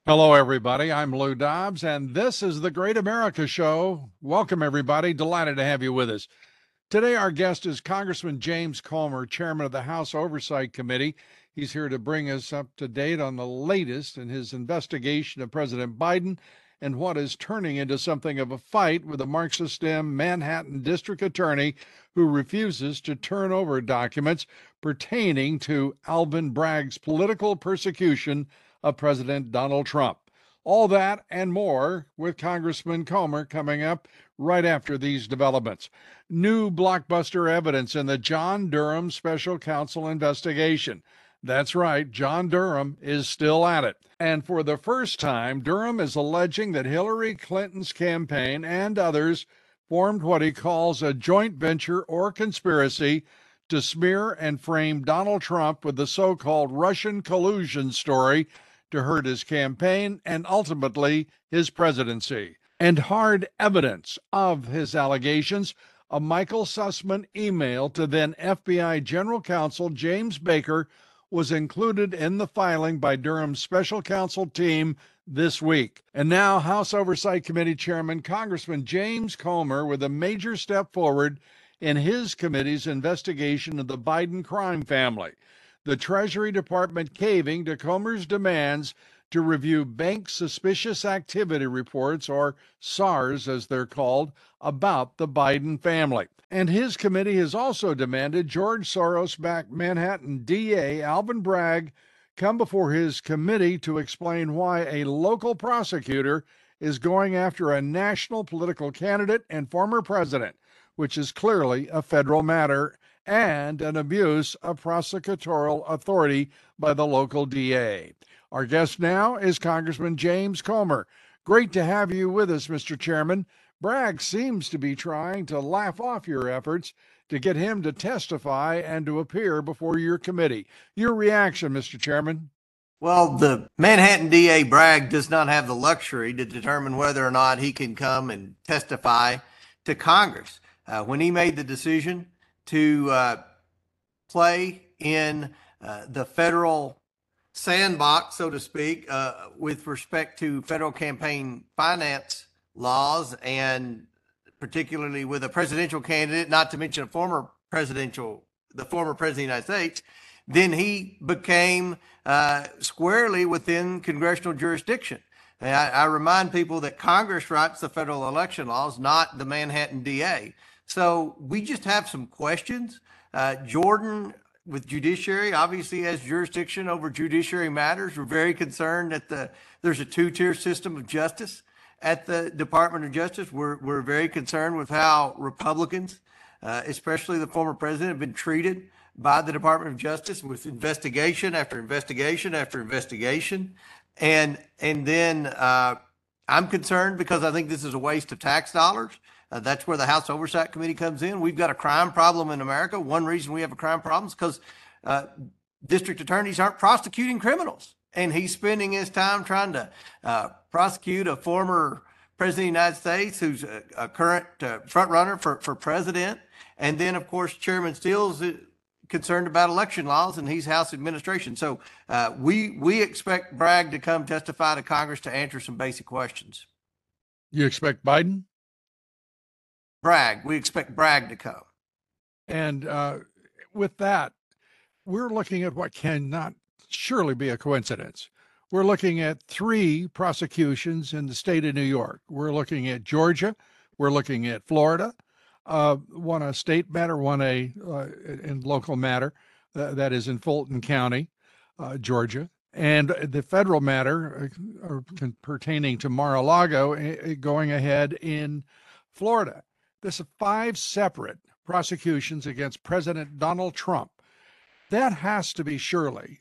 Hello, everybody. I'm Lou Dobbs, and this is the Great America Show. Welcome, everybody. Delighted to have you with us. Today, our guest is Congressman James Comer, chairman of the House Oversight Committee. He's here to bring us up to date on the latest in his investigation of President Biden and what is turning into something of a fight with a Marxist-Dem Manhattan district attorney who refuses to turn over documents pertaining to Alvin Bragg's political persecution of President Donald Trump. All that and more with Congressman Comer coming up right after these developments. New blockbuster evidence in the John Durham special counsel investigation. That's right, John Durham is still at it. And for the first time, Durham is alleging that Hillary Clinton's campaign and others formed what he calls a joint venture or conspiracy to smear and frame Donald Trump with the so-called Russian collusion story to hurt his campaign and ultimately his presidency. And hard evidence of his allegations, a Michael Sussman email to then FBI General Counsel James Baker was included in the filing by Durham's special counsel team this week. And now House Oversight Committee Chairman Congressman James Comer with a major step forward in his committee's investigation of the Biden crime family. The Treasury Department caving to Comer's demands to review bank suspicious activity reports, or SARs as they're called, about the Biden family. And his committee has also demanded George Soros-backed Manhattan DA Alvin Bragg come before his committee to explain why a local prosecutor is going after a national political candidate and former president, which is clearly a federal matter and an abuse of prosecutorial authority by the local DA. Our guest now is Congressman James Comer. Great to have you with us, Mr. Chairman. Bragg seems to be trying to laugh off your efforts to get him to testify and to appear before your committee. Your reaction, Mr. Chairman? Well, the Manhattan DA Bragg does not have the luxury to determine whether or not he can come and testify to Congress. When he made the decision to play in the federal sandbox, so to speak, with respect to federal campaign finance laws, and particularly with a presidential candidate, not to mention the former president of the United States, then he became squarely within congressional jurisdiction. And I remind people that Congress writes the federal election laws, not the Manhattan DA. So we just have some questions. Jordan, with judiciary, obviously has jurisdiction over judiciary matters. We're very concerned that there's a two-tier system of justice at the Department of Justice. We're very concerned with how Republicans, especially the former president, have been treated by the Department of Justice with investigation after investigation after investigation. And then I'm concerned because I think this is a waste of tax dollars. That's where the House Oversight Committee comes in. We've got a crime problem in America. One reason we have a crime problem is because district attorneys aren't prosecuting criminals. And he's spending his time trying to prosecute a former president of the United States who's a current front runner for president. And then, of course, Chairman Steele's concerned about election laws, and he's House administration. So we expect Bragg to come testify to Congress to answer some basic questions. You expect Biden? Bragg. We expect Bragg to come. And with that, we're looking at what cannot surely be a coincidence. We're looking at 3 prosecutions in the state of New York. We're looking at Georgia. We're looking at Florida. One a state matter, one a in local matter, that is in Fulton County, Georgia. And the federal matter pertaining to Mar-a-Lago going ahead in Florida. This is 5 separate prosecutions against President Donald Trump. That has to be surely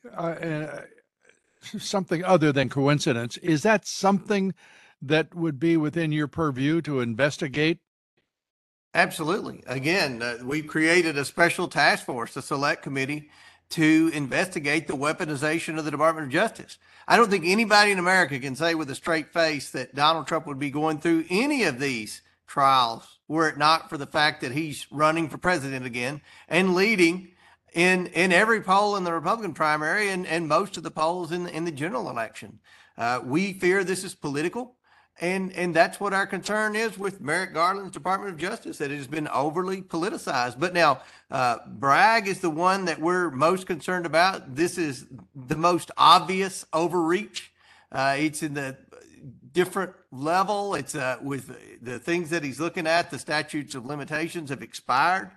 something other than coincidence. Is that something that would be within your purview to investigate? Absolutely. Again, we've created a special task force, a select committee, to investigate the weaponization of the Department of Justice. I don't think anybody in America can say with a straight face that Donald Trump would be going through any of these trials were it not for the fact that he's running for president again and leading in every poll in the Republican primary and most of the polls in the general election. We fear this is political. And that's what our concern is with Merrick Garland's Department of Justice, that it has been overly politicized. But now, Bragg is the one that we're most concerned about. This is the most obvious overreach. It's in the different level. It's with the things that he's looking at, the statutes of limitations have expired.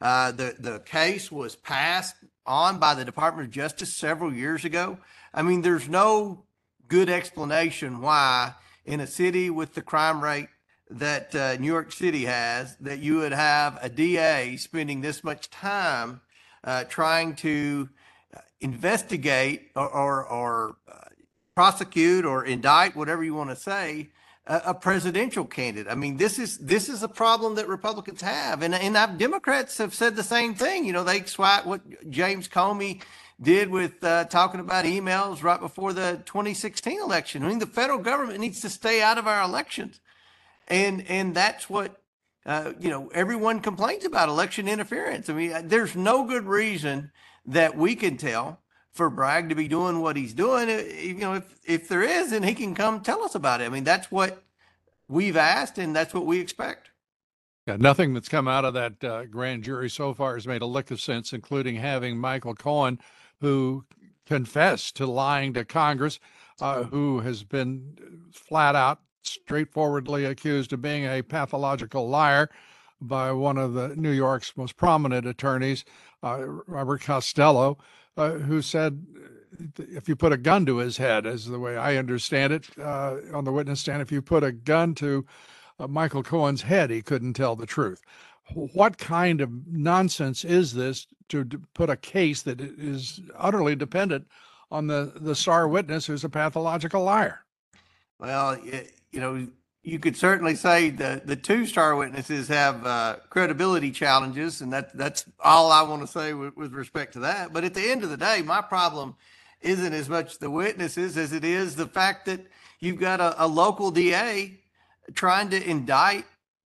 The case was passed on by the Department of Justice several years ago. I mean, there's no good explanation why in a city with the crime rate that New York City has, that you would have a DA spending this much time trying to investigate or prosecute or indict, whatever you want to say, a presidential candidate. I mean, this is a problem that Republicans have, and Democrats have said the same thing. You know, they swipe what James Comey did with talking about emails right before the 2016 election. I mean, the federal government needs to stay out of our elections, and that's what everyone complains about, election interference. I mean, there's no good reason that we can tell for Bragg to be doing what he's doing. If there is, then he can come tell us about it. I mean, that's what we've asked, and that's what we expect. Yeah, nothing that's come out of that grand jury so far has made a lick of sense, including having Michael Cohen, who confessed to lying to Congress, who has been flat out, straightforwardly accused of being a pathological liar by one of the New York's most prominent attorneys, Robert Costello, who said if you put a gun to his head, as the way I understand it, on the witness stand, if you put a gun to Michael Cohen's head, he couldn't tell the truth. What kind of nonsense is this to put a case that is utterly dependent on the star witness who's a pathological liar? Well, you could certainly say the two star witnesses have credibility challenges, and that's all I want to say with respect to that. But at the end of the day, my problem isn't as much the witnesses as it is the fact that you've got a local DA trying to indict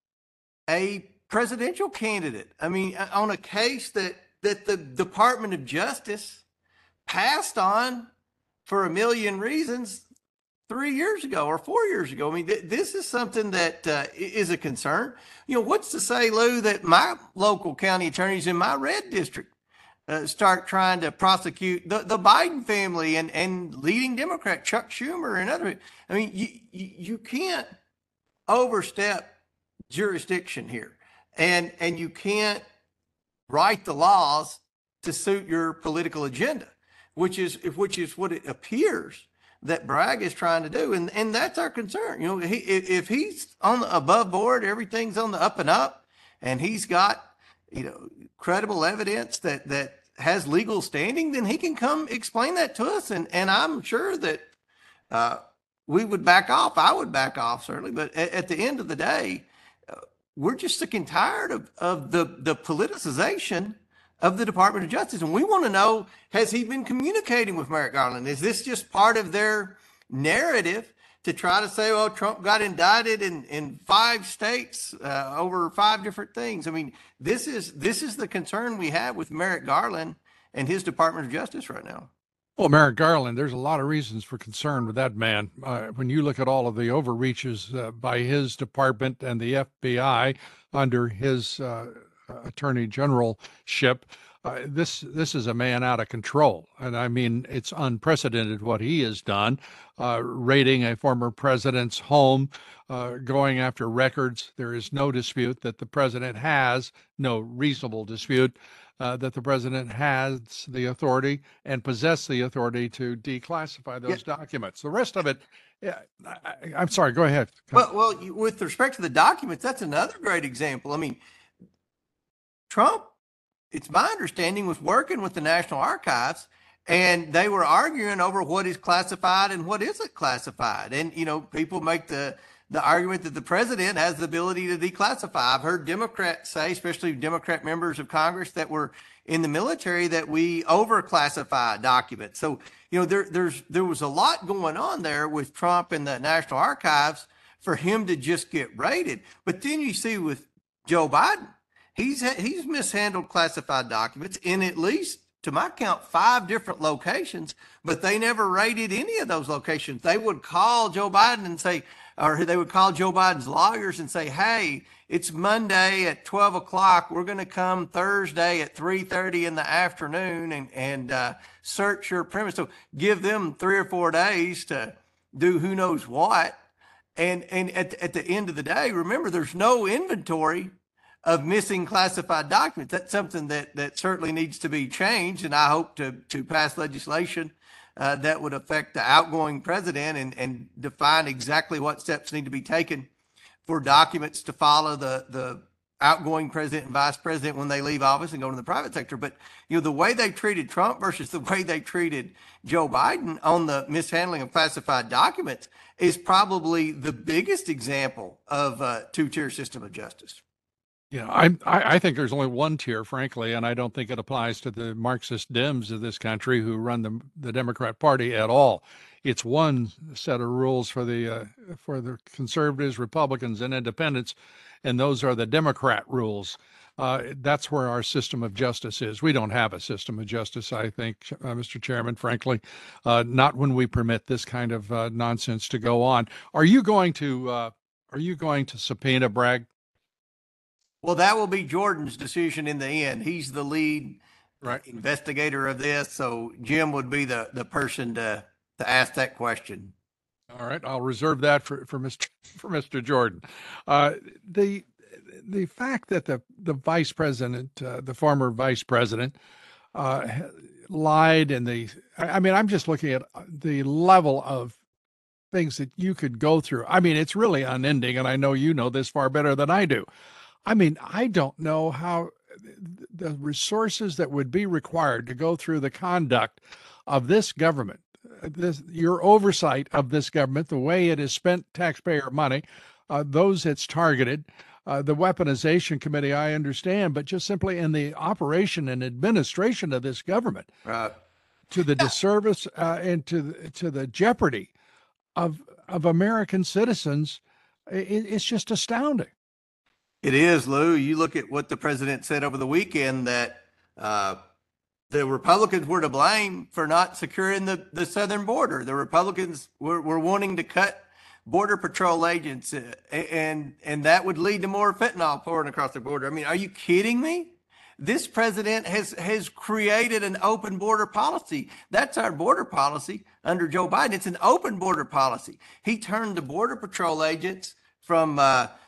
a presidential candidate. I mean, on a case that the Department of Justice passed on for a million reasons 3 years ago or 4 years ago. I mean, this is something that is a concern. What's to say, Lou, that my local county attorneys in my red district start trying to prosecute the Biden family and leading Democrat Chuck Schumer and other. I mean, you can't overstep jurisdiction here, and you can't write the laws to suit your political agenda, which is what it appears that Bragg is trying to do, and that's our concern. If he's on the above board, everything's on the up and up, and he's got credible evidence that has legal standing, then he can come explain that to us, and I'm sure that we would back off. I would back off, certainly, but at the end of the day, we're just sick and tired of the politicization of the Department of Justice. And we want to know, has he been communicating with Merrick Garland? Is this just part of their narrative to try to say, well, Trump got indicted in 5 states over 5 different things? I mean, this is the concern we have with Merrick Garland and his Department of Justice right now. Well, Merrick Garland, there's a lot of reasons for concern with that man. When you look at all of the overreaches by his department and the FBI under his attorney generalship, this is a man out of control. And I mean, it's unprecedented what he has done, raiding a former president's home, going after records. There is no dispute that the president has, no reasonable dispute, that the president has the authority and possess the authority to declassify those documents. The rest of it, I'm sorry, go ahead. Well, with respect to the documents, that's another great example. I mean, Trump, it's my understanding, was working with the National Archives, and they were arguing over what is classified and what isn't classified. And, people make the argument that the president has the ability to declassify. I've heard Democrats say, especially Democrat members of Congress that were in the military, that we overclassify documents. So, there was a lot going on there with Trump and the National Archives for him to just get raided. But then you see with Joe Biden, he's mishandled classified documents in at least to my count, 5 different locations, but they never raided any of those locations. They would call Joe Biden and say, or they would call Joe Biden's lawyers and say, hey, it's Monday at 12 o'clock. We're going to come Thursday at 3:30 in the afternoon and search your premise. So give them 3 or 4 days to do who knows what. And at the end of the day, remember, there's no inventory of missing classified documents. That's something that certainly needs to be changed. And I hope to pass legislation that would affect the outgoing president and define exactly what steps need to be taken for documents to follow the outgoing president and vice president when they leave office and go to the private sector. But, the way they treated Trump versus the way they treated Joe Biden on the mishandling of classified documents is probably the biggest example of a two-tier system of justice. I think there's only one tier, frankly, and I don't think it applies to the Marxist Dems of this country who run the Democrat Party at all. It's one set of rules for the conservatives, Republicans, and independents, and those are the Democrat rules. That's where our system of justice is. We don't have a system of justice, I think, Mr. Chairman, frankly, not when we permit this kind of nonsense to go on. Are you going to subpoena Bragg? Well, that will be Jordan's decision in the end. He's the lead Right. investigator of this, so Jim would be the person to ask that question. All right, I'll reserve that for Mr. Jordan. The fact that the vice president, the former vice president, lied, and I'm just looking at the level of things that you could go through. It's really unending, and I know you know this far better than I do. I don't know how the resources that would be required to go through the conduct of this government, your oversight of this government, the way it has spent taxpayer money, those it's targeted, the weaponization committee, I understand, but just simply in the operation and administration of this government, to the disservice and to the jeopardy of American citizens, it's just astounding. It is, Lou. You look at what the president said over the weekend, that the Republicans were to blame for not securing the southern border. The Republicans were wanting to cut Border Patrol agents, and that would lead to more fentanyl pouring across the border. Are you kidding me? This president has created an open border policy. That's our border policy under Joe Biden. It's an open border policy. He turned the Border Patrol agents from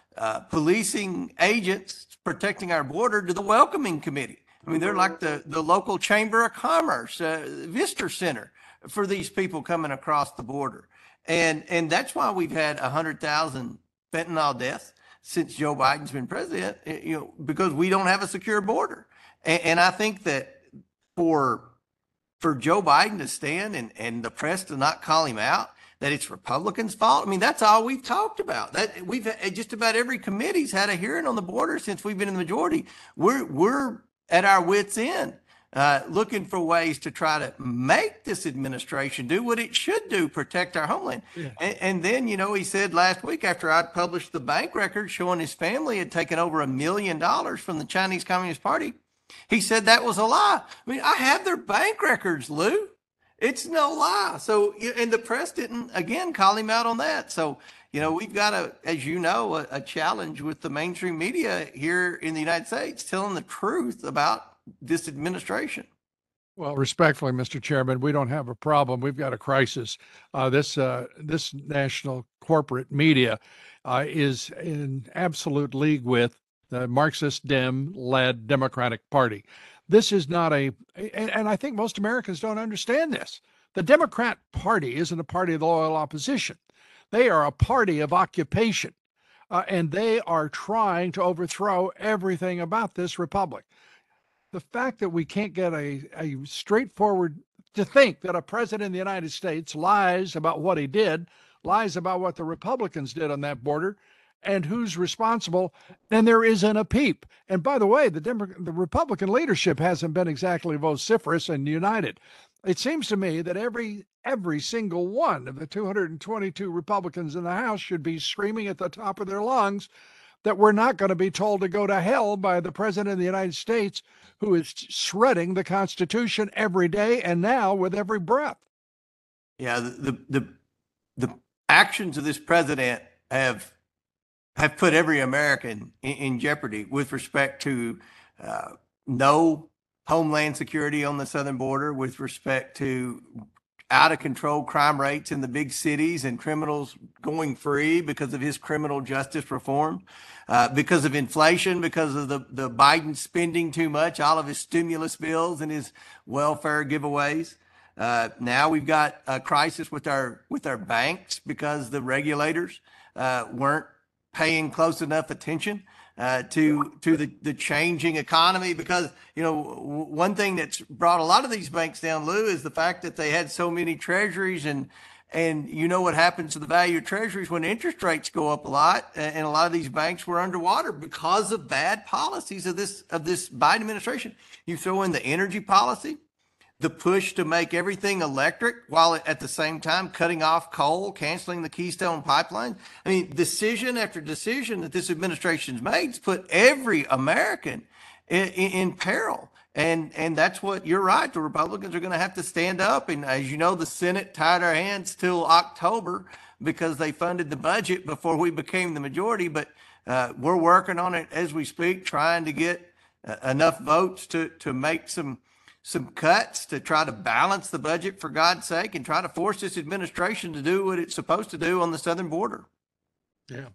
policing agents protecting our border to the welcoming committee. They're like the local chamber of commerce, visitor center for these people coming across the border. And that's why we've had 100,000 fentanyl deaths since Joe Biden's been president, because we don't have a secure border. And I think that for Joe Biden to stand and the press to not call him out, that it's Republicans' fault. That's all we've talked about. That we've just about every committee's had a hearing on the border since we've been in the majority. We're at our wits' end, looking for ways to try to make this administration do what it should do, protect our homeland. Yeah. And then, he said last week, after I published the bank record showing his family had taken over $1 million from the Chinese Communist Party, he said that was a lie. I have their bank records, Lou. It's no lie. So, and the press didn't, again, call him out on that. So, we've got a challenge with the mainstream media here in the United States telling the truth about this administration. Well, respectfully, Mr. Chairman, we don't have a problem. We've got a crisis. This national corporate media is in absolute league with the Marxist Dem-led Democratic Party. This is not and I think most Americans don't understand this. The Democrat Party isn't a party of the loyal opposition. They are a party of occupation, and they are trying to overthrow everything about this republic. The fact that we can't get a straightforward, to think that a president of the United States lies about what he did, lies about what the Republicans did on that border, and who's responsible, and there isn't a peep. And by the way, the Republican leadership hasn't been exactly vociferous and united. It seems to me that every single one of the 222 Republicans in the House should be screaming at the top of their lungs that we're not going to be told to go to hell by the president of the United States, who is shredding the Constitution every day and now with every breath. Yeah, the actions of this president have put every American in jeopardy with respect to no homeland security on the southern border, with respect to out of control crime rates in the big cities and criminals going free because of his criminal justice reform, because of inflation, because of the Biden spending too much, all of his stimulus bills and his welfare giveaways. Now we've got a crisis with our banks because the regulators weren't paying close enough attention to the changing economy. Because, you know, one thing that's brought a lot of these banks down, Lou, is the fact that they had so many treasuries, and you know what happens to the value of treasuries when interest rates go up a lot, and a lot of these banks were underwater because of bad policies of this Biden administration. You throw in the energy policy, the push to make everything electric while at the same time cutting off coal, canceling the Keystone Pipeline. I mean, decision after decision that this administration's made has put every American in peril. And that's what, you're right, the Republicans are going to have to stand up. And as you know, the Senate tied our hands till October because they funded the budget before we became the majority. But we're working on it as we speak, trying to get enough votes to make some cuts to try to balance the budget, for God's sake, and try to force this administration to do what it's supposed to do on the southern border. Yeah.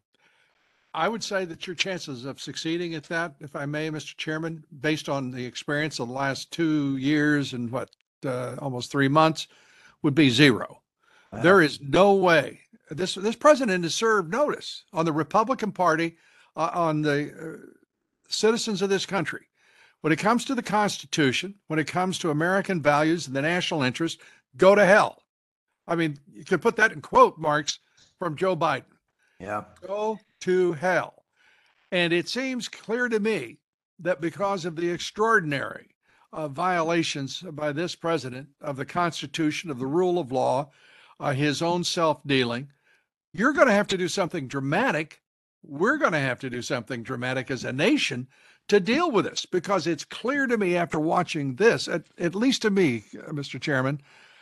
I would say that your chances of succeeding at that, if I may, Mr. Chairman, based on the experience of the last 2 years and almost 3 months, would be zero. Wow. There is no way. This president has served notice on the Republican Party, on the citizens of this country. When it comes to the Constitution, when it comes to American values and the national interest, go to hell. I mean, you could put that in quote marks from Joe Biden. Yeah. Go to hell. And it seems clear to me that because of the extraordinary violations by this president of the Constitution, of the rule of law, his own self-dealing, you're going to have to do something dramatic. We're going to have to do something dramatic as a nation to deal with this, because it's clear to me after watching this, at least to me, Mr. Chairman,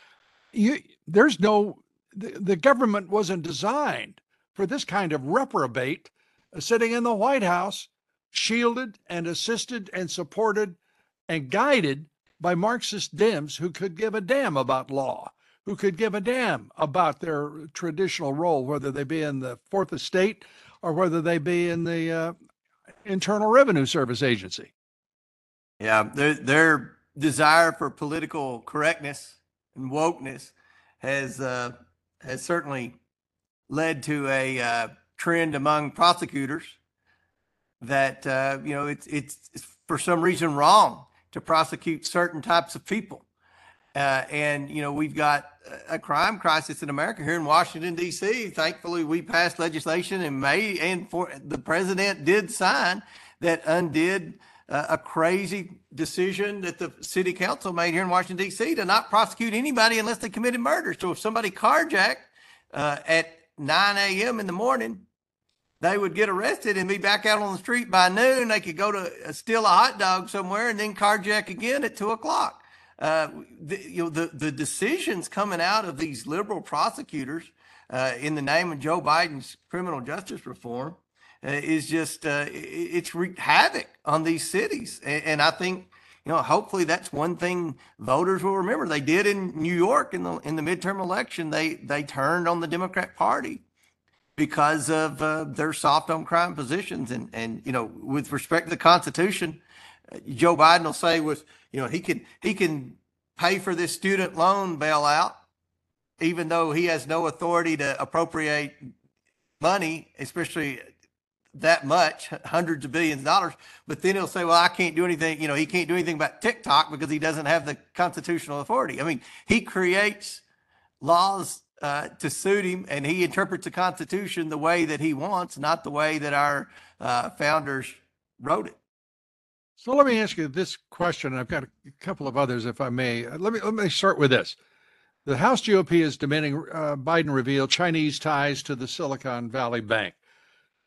the government wasn't designed for this kind of reprobate sitting in the White House, shielded and assisted and supported and guided by Marxist Dems who could give a damn about law, who could give a damn about their traditional role, whether they be in the Fourth Estate or whether they be in the Internal Revenue Service Agency. Yeah, their desire for political correctness and wokeness has certainly led to a trend among prosecutors that it's for some reason wrong to prosecute certain types of people. And we've got a crime crisis in America here in Washington, D.C. Thankfully, we passed legislation in May, and the president did sign that undid a crazy decision that the city council made here in Washington, D.C. to not prosecute anybody unless they committed murder. So if somebody carjacked at 9 a.m. in the morning, they would get arrested and be back out on the street by noon. They could go to steal a hot dog somewhere and then carjack again at 2 o'clock. The decisions coming out of these liberal prosecutors in the name of Joe Biden's criminal justice reform is just it's wreaked havoc on these cities. And I think hopefully that's one thing voters will remember. They did in New York in the midterm election. They turned on the Democrat Party because of their soft on crime positions. And with respect to the Constitution, Joe Biden will say he can pay for this student loan bailout, even though he has no authority to appropriate money, especially that much, hundreds of billions of dollars. But then he'll say, well, I can't do anything. He can't do anything about TikTok because he doesn't have the constitutional authority. I mean, he creates laws to suit him, and he interprets the Constitution the way that he wants, not the way that our founders wrote it. So let me ask you this question. I've got a couple of others, if I may. Let me start with this. The House GOP is demanding Biden reveal Chinese ties to the Silicon Valley Bank.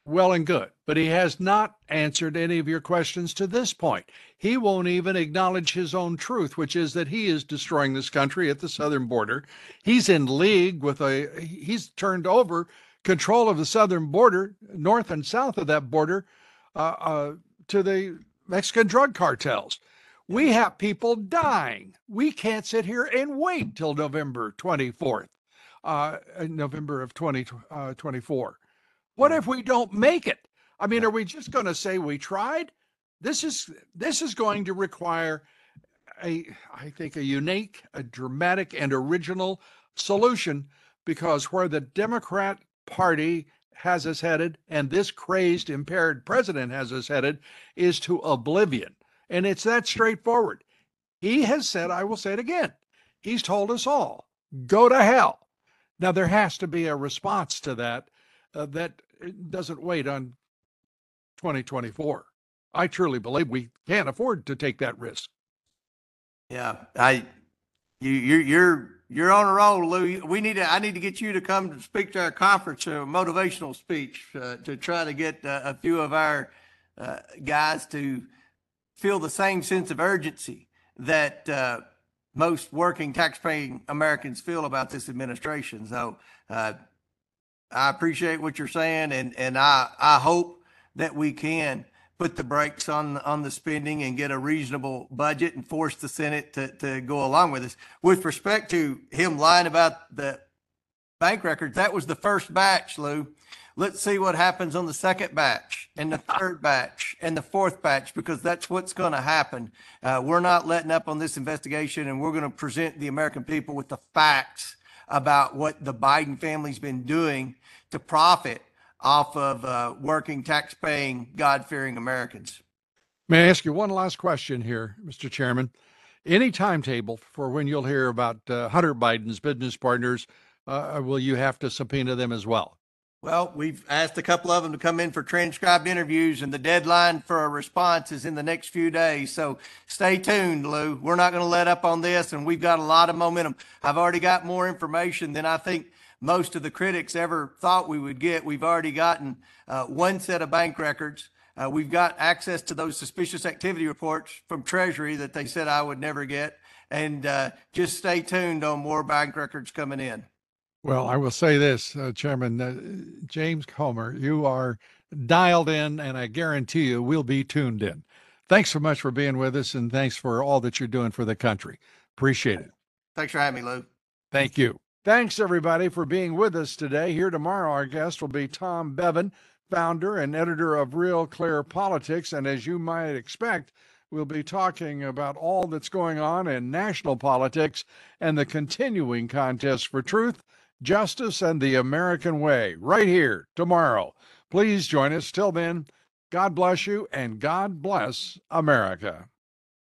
well and good, but he has not answered any of your questions to this point. He won't even acknowledge his own truth, which is that he is destroying this country at the southern border. He's in league with he's turned over control of the southern border, north and south of that border, to the Mexican drug cartels. We have people dying. We can't sit here and wait till November 24th, November of 2024. What if we don't make it? I mean, are we just going to say we tried? This is going to require I think, a unique, a dramatic, and original solution, because where the Democrat Party has us headed, and this crazed, impaired president has us headed, is to oblivion. And it's that straightforward. He has said, I will say it again, he's told us all, go to hell. Now, there has to be a response to that that doesn't wait on 2024. I truly believe we can't afford to take that risk. Yeah, you're on a roll, Lou. I need to get you to come to speak to our conference, a motivational speech, to try to get a few of our guys to feel the same sense of urgency that most working, tax-paying Americans feel about this administration. So I appreciate what you're saying, and I hope that we can put the brakes on the spending and get a reasonable budget and force the Senate to go along with us. With respect to him lying about the bank records, that was the first batch, Lou. Let's see what happens on the second batch and the third batch and the fourth batch, because that's what's going to happen. We're not letting up on this investigation, and we're going to present the American people with the facts about what the Biden family's been doing to profit off of working, tax-paying, God-fearing Americans. May I ask you one last question here, Mr. Chairman? Any timetable for when you'll hear about Hunter Biden's business partners? Will you have to subpoena them as well? Well, we've asked a couple of them to come in for transcribed interviews, and the deadline for a response is in the next few days. So stay tuned, Lou. We're not going to let up on this, and we've got a lot of momentum. I've already got more information than I think most of the critics ever thought we would get. We've already gotten one set of bank records. We've got access to those suspicious activity reports from Treasury that they said I would never get. And just stay tuned on more bank records coming in. Well, I will say this, Chairman James Comer, you are dialed in, and I guarantee you we'll be tuned in. Thanks so much for being with us, and thanks for all that you're doing for the country. Appreciate it. Thanks for having me, Lou. Thank you. Thanks, everybody, for being with us today. Here tomorrow, our guest will be Tom Bevan, founder and editor of Real Clear Politics. And as you might expect, we'll be talking about all that's going on in national politics and the continuing contest for truth, justice, and the American way right here tomorrow. Please join us. Till then, God bless you and God bless America.